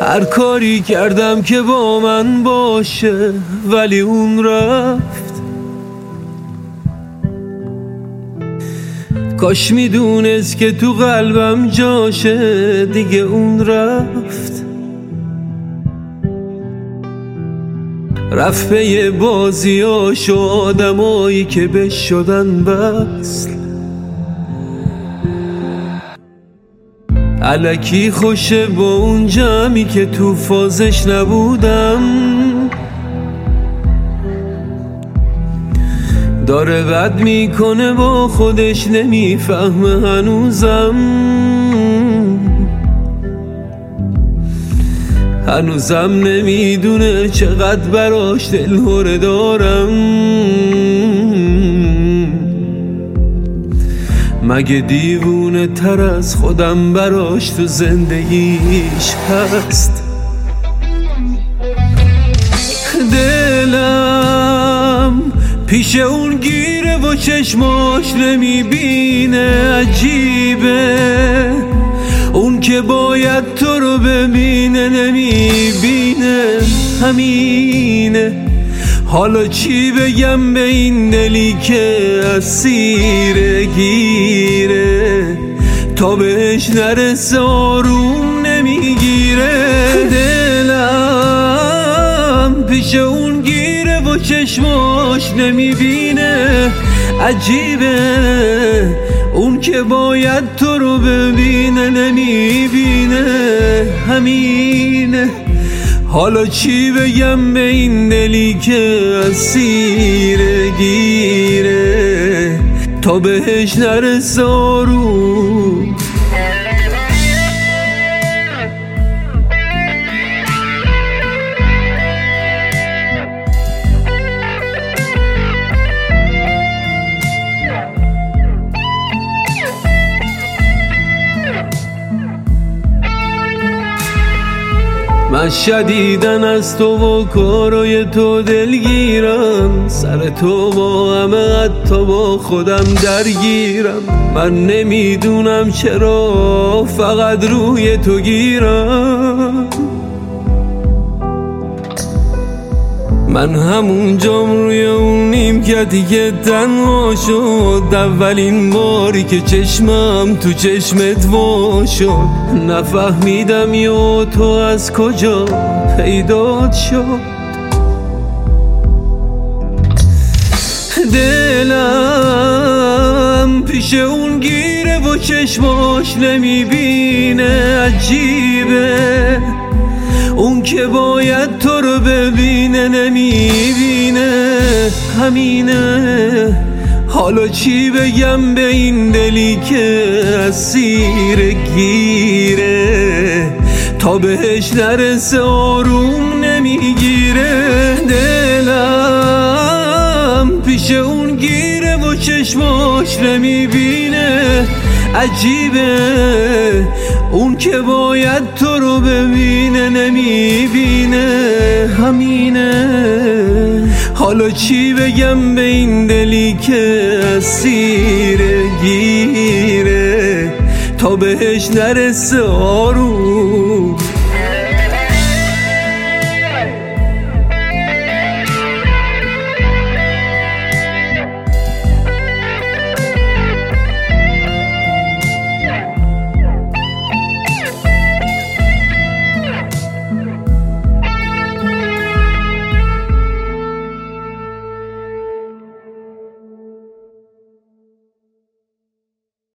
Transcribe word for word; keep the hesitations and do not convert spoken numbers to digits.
هر کاری کردم که با من باشه ولی اون رفت. کاش میدونست که تو قلبم جاشه دیگه اون رفت. رفت به بازیاش و آدمایی که بهش شدن وصل. الکی خوشه با اون جمعی که تو فازش نبودم. داره بد میکنه با خودش نمیفهمه هنوزم. هنوزم نمیدونه چقدر براش دلهره دارم. مگه دیوونه تر از خودم براش تو زندگیش هست. دلم پیش اون گیره و چشماش نمیبینه. عجیبه اون که باید تو رو ببینه نمیبینه. همینه. حالا چی بگم به این دلی که اسیر گیره تا بهش نرسه آروم نمیگیره. دلم پیش اون گیره و چشماش نمیبینه. عجیبه اون که باید تو رو ببینه نمیبینه. همینه. حالا چی بگم به این دلی که اسیر گیره تا بهش نرسه آروم. من شدیدن از تو و کارای تو دلگیرم. سر تو با همه حتی با خودم درگیرم. من نمیدونم چرا فقط روی تو گیرم. من همونجام روی اون نیمکتی که تنها شد. اولین باری که چشمم تو چشمت وا شد. نفهمیدم یا تو از کجا پیدات شد. دلم پیش اون گیره و چشماش نمیبینه. عجیبه اون که باید تو رو ببینه نمیبینه. همینه. حالا چی بگم به این دلی که اسیر گیره تا بهش نرسه آروم نمیگیره. دلم پیش اون گیره و چشماش نمیبینه. عجیبه اون که باید تو رو ببینه نمیبینه. همینه. حالا چی بگم به این دلی که اسیر گیره تا بهش نرسه آروم.